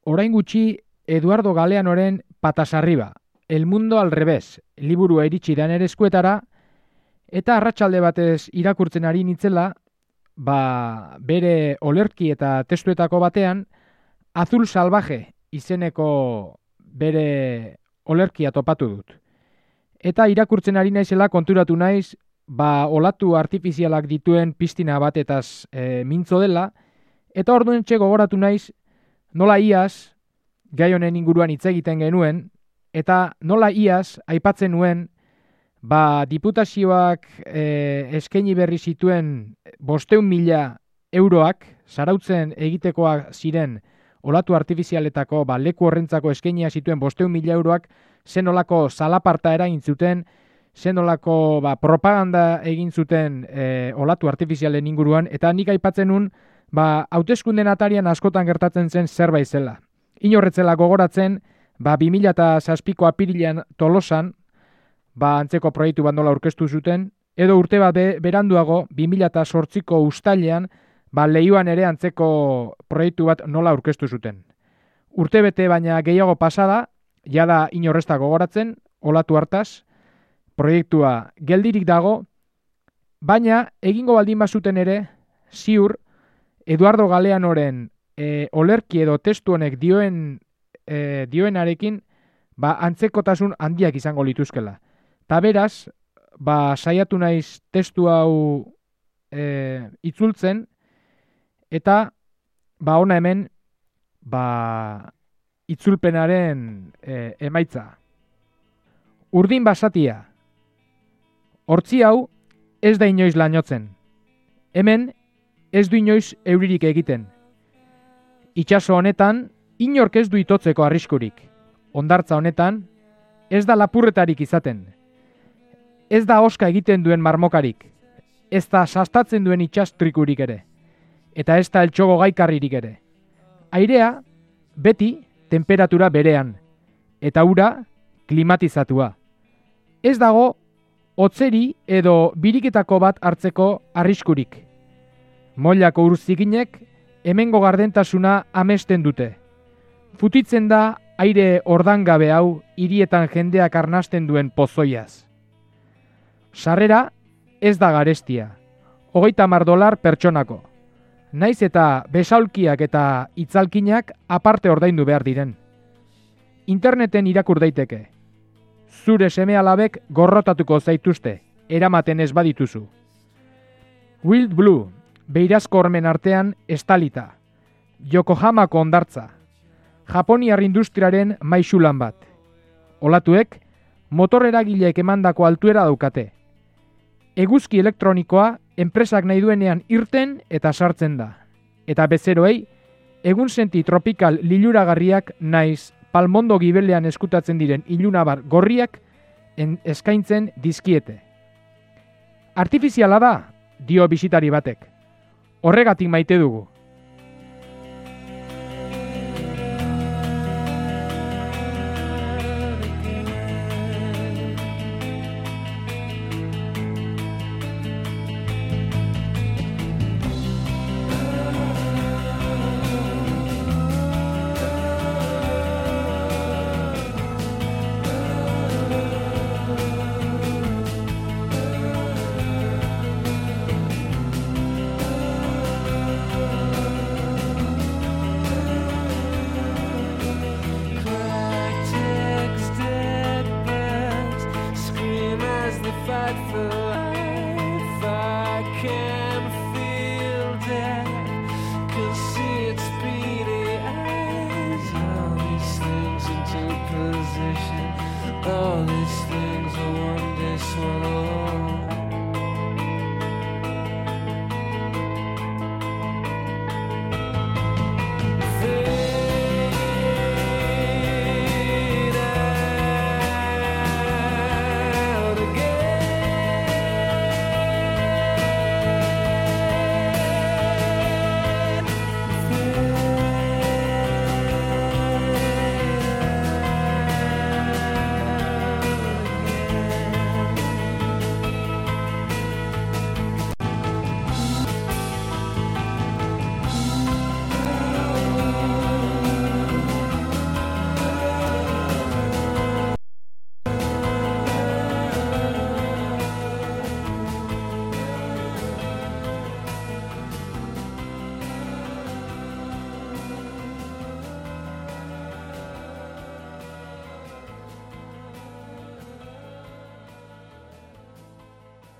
Orain gutxi Eduardo Galeanoren Patas arriba, El mundo al revés, liburua iritsi da nere eskuetara, eta arratsalde batez irakurtzen ari nitzela, bere olerki eta testuetako batean, Azul salvaje izeneko bere olerkia topatu dut. Eta irakurtzen ari naizela konturatu naiz, olatu artifizialak dituen piztina batetaz mintzo dela, eta orduentxe gogoratu naiz, nola iaz, gai honen inguruan hitz egiten genuen, eta nola iaz aipatzen nuen, diputazioak eskaini berri zituen 500.000 euroak, zarautzen egitekoak ziren olatu artifizialetako leku horrentzako eskainia zituen 500.000 euroak, zenolako zalaparta eragin zuten, zenolako propaganda egin zuten olatu artifizialen inguruan, eta nik aipatzen nun, hauteskunden atarian askotan gertatzen zen zerbait zela. Inorretzela gogoratzen, 2007ko apirilean Tolosan, antzeko proiektu bat nola aurkeztu zuten, edo urte bat beranduago, 2008ko uztailean, Leioan ere antzeko proiektu bat nola aurkeztu zuten. Urtebete baina gehiago pasada, jada inorrezta gogoratzen, olatu hartaz, proiektua geldirik dago, baina egingo baldin bazuten ere, ziur, Eduardo Galeanoren olerki edo testu honek dioenarekin, antzekotasun handiak izango lituzkela. Ta beraz, saiatu naiz testu hau itzultzen, eta hona hemen itzulpenaren emaitza. Urdin basatia. Hortzi hau ez da inoiz lainotzen. Hemen ez du inoiz euririk egiten. Itsaso honetan inork ez du itotzeko arriskurik. Hondartza honetan ez da lapurretarik izaten. Ez da oska egiten duen marmokarik. Ez da sastatzen duen itsastrikurik ere. Eta ez da eltxogo gaikarririk ere. Airea beti temperatura berean. Eta ura klimatizatua. Ez dago hotzeri edo biriketako bat hartzeko arriskurik. Moilako urzikinek hemengo gardentasuna amesten dute. Futitzen da aire ordangabe hau hirietan jendeak arnasten duen pozoiaz. Sarrera ez da garestia. $30 pertsonako. Naiz eta besaulkiak eta itzalkinak aparte ordaindu behar diren. Interneten irakur daiteke. Zure seme-alabek gorrotatuko zaituzte, eramaten ez badituzu. Wild Blue, beirazko hormen artean estalita. Yokohamako hondartza. Japoniar industriaren maisulan bat. Olatuek, motoreragileek emandako altuera daukate. Eguzki elektronikoa enpresak nahi duenean irten eta sartzen da. Eta bezeroei, egunsenti tropikal liluragarriak naiz palmondo gibelean eskutatzen diren ilunabar gorriak eskaintzen dizkiete. Artifiziala da, dio bisitari batek. Horregatik maite dugu.